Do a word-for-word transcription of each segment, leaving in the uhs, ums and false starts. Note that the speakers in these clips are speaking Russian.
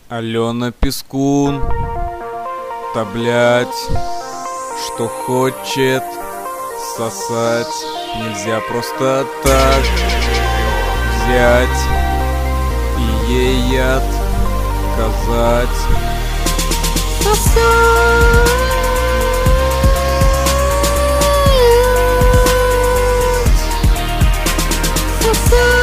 Алена Пискун, та блять, что хочет сосать, нельзя просто так взять и ей отказать. Сосать, сосать.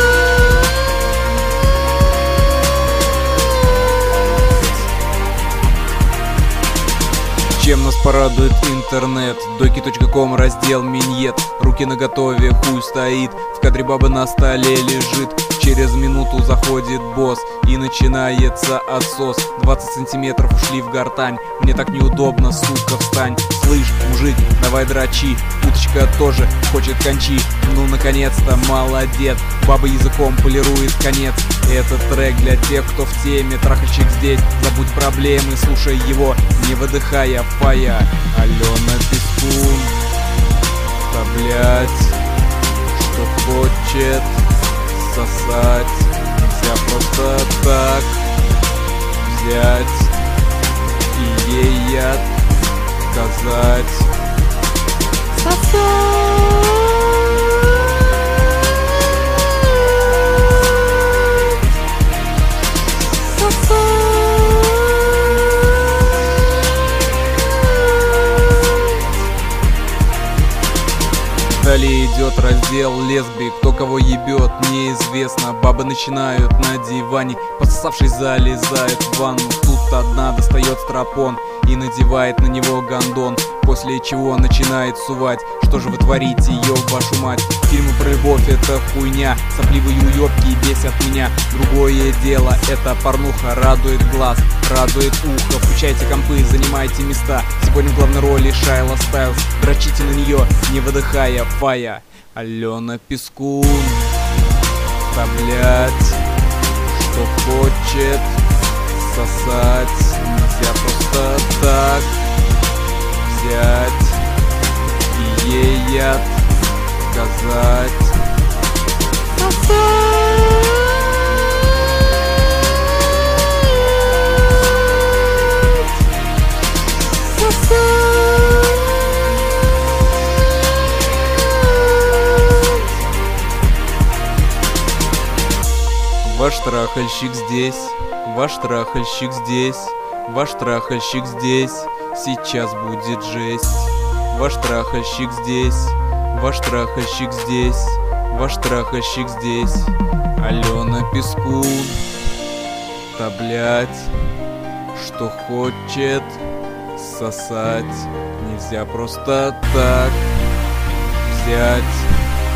Чем нас порадует интернет? доки точка ком, раздел миньет. Руки наготове, хуй стоит, в кадре баба на столе лежит. Через минуту заходит босс и начинается отсос. двадцать сантиметров ушли в гортань. Мне так неудобно, сука, встань. Слышь, мужик, давай дрочи. Уточка тоже хочет кончи. Ну, наконец-то, молодец. Баба языком полирует конец. Этот трек для тех, кто в теме. Трахальщик здесь, забудь проблемы, слушай его, не выдыхая фая. Алена Пискун, да блять, что хочет сосать, нельзя просто так взять и ей отказать. Сосать, сосать. Далее идет раздел лесби. Кто кого ебет, неизвестно. Бабы начинают на диване, пососавшись, залезают в ванну. Тут одна достает стропон и надевает на него гондон, после чего начинает сувать. Что же вы творите, ё вашу мать? Фильмы про любовь — это хуйня, сопливые уёбки бесят меня. Другое дело, это порнуха, радует глаз, радует ухо. Включайте компы, занимайте места. Сегодня в главной роли Шайла Стайлз. Дрочите на нее, не выдыхая фая. Алена Пискун, да блять, что хочет сосать, нельзя просто так взять и ей отказать. Сосать. Ваш трахальщик здесь, ваш трахальщик здесь, ваш трахальщик здесь, сейчас будет жесть. Ваш трахальщик здесь, ваш трахальщик здесь, ваш трахальщик здесь. Алена Пискун, да блять, что хочет сосать, нельзя просто так взять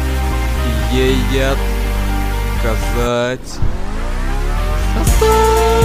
и ей отказать. Сосать.